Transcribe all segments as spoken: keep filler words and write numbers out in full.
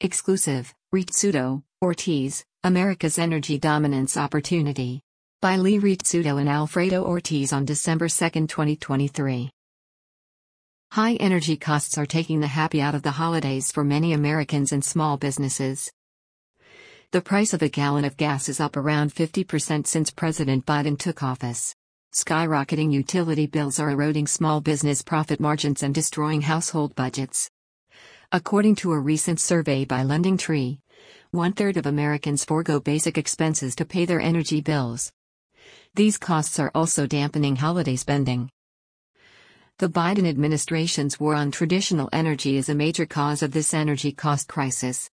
Exclusive, Ritsuto, Ortiz, America's Energy Dominance Opportunity. By Lee Ritsuto and Alfredo Ortiz on December second, twenty twenty-three. High energy costs are taking the happy out of the holidays for many Americans and small businesses. The price of a gallon of gas is up around fifty percent since President Biden took office. Skyrocketing utility bills are eroding small business profit margins and destroying household budgets. According to a recent survey by LendingTree, one-third of Americans forego basic expenses to pay their energy bills. These costs are also dampening holiday spending. The Biden administration's war on traditional energy is a major cause of this energy cost crisis.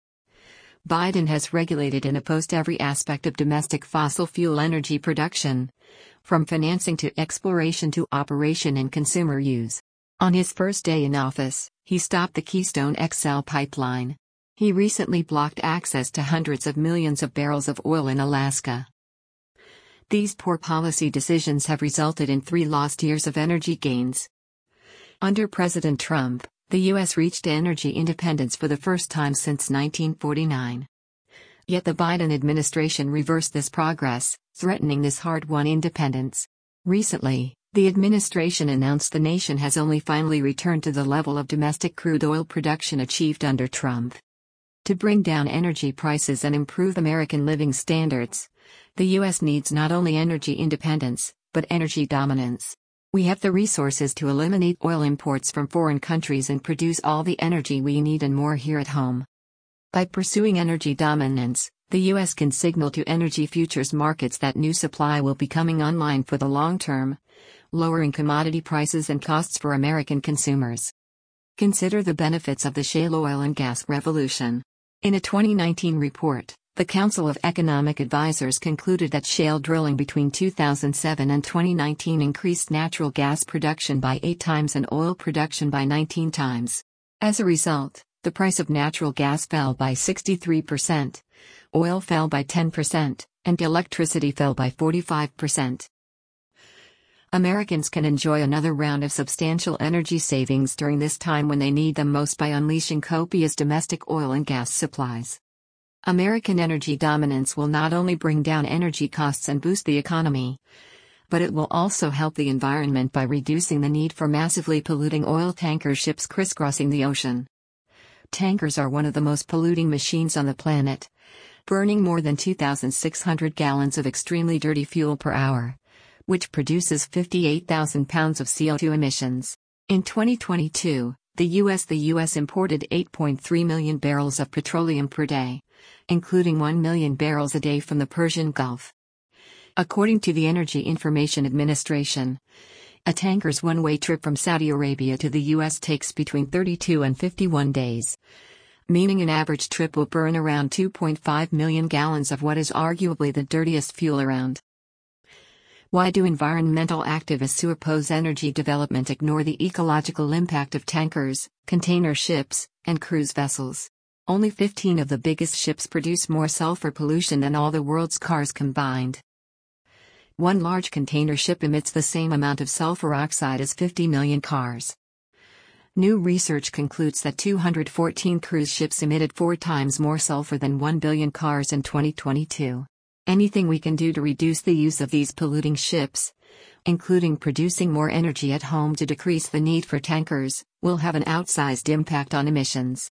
Biden has regulated and opposed every aspect of domestic fossil fuel energy production, from financing to exploration to operation and consumer use. On his first day in office, he stopped the Keystone X L pipeline. He recently blocked access to hundreds of millions of barrels of oil in Alaska. These poor policy decisions have resulted in three lost years of energy gains. Under President Trump, the U S reached energy independence for the first time since nineteen forty-nine. Yet the Biden administration reversed this progress, threatening this hard-won independence. Recently, the administration announced the nation has only finally returned to the level of domestic crude oil production achieved under Trump. To bring down energy prices and improve American living standards, the U S needs not only energy independence, but energy dominance. We have the resources to eliminate oil imports from foreign countries and produce all the energy we need and more here at home. By pursuing energy dominance, the U S can signal to energy futures markets that new supply will be coming online for the long term, lowering commodity prices and costs for American consumers. Consider the benefits of the shale oil and gas revolution. In a twenty nineteen report, the Council of Economic Advisors concluded that shale drilling between two thousand seven and twenty nineteen increased natural gas production by eight times and oil production by nineteen times. As a result, the price of natural gas fell by sixty-three percent, oil fell by ten percent, and electricity fell by forty-five percent. Americans can enjoy another round of substantial energy savings during this time when they need them most by unleashing copious domestic oil and gas supplies. American energy dominance will not only bring down energy costs and boost the economy, but it will also help the environment by reducing the need for massively polluting oil tanker ships crisscrossing the ocean. Tankers are one of the most polluting machines on the planet, burning more than two thousand six hundred gallons of extremely dirty fuel per hour, which produces fifty-eight thousand pounds of C O two emissions. In twenty twenty-two, the U S the U S imported eight point three million barrels of petroleum per day, including one million barrels a day from the Persian Gulf. According to the Energy Information Administration, a tanker's one-way trip from Saudi Arabia to the U S takes between thirty-two and fifty-one days, meaning an average trip will burn around two point five million gallons of what is arguably the dirtiest fuel around. Why do environmental activists who oppose energy development ignore the ecological impact of tankers, container ships, and cruise vessels? Only fifteen of the biggest ships produce more sulfur pollution than all the world's cars combined. One large container ship emits the same amount of sulfur oxide as fifty million cars. New research concludes that two hundred fourteen cruise ships emitted four times more sulfur than one billion cars in twenty twenty-two. Anything we can do to reduce the use of these polluting ships, including producing more energy at home to decrease the need for tankers, will have an outsized impact on emissions.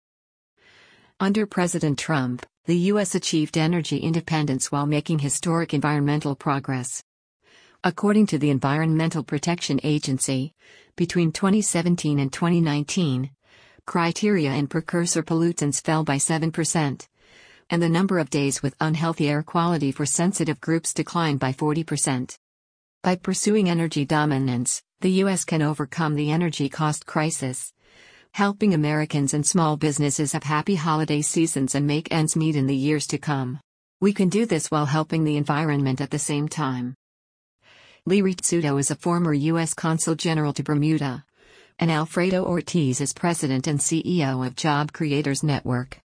Under President Trump, the U S achieved energy independence while making historic environmental progress. According to the Environmental Protection Agency, between twenty seventeen and twenty nineteen, criteria and precursor pollutants fell by seven percent. And the number of days with unhealthy air quality for sensitive groups declined by forty percent. By pursuing energy dominance, the U S can overcome the energy cost crisis, helping Americans and small businesses have happy holiday seasons and make ends meet in the years to come. We can do this while helping the environment at the same time. Lee Ritsuto is a former U S Consul General to Bermuda, and Alfredo Ortiz is President and C E O of Job Creators Network.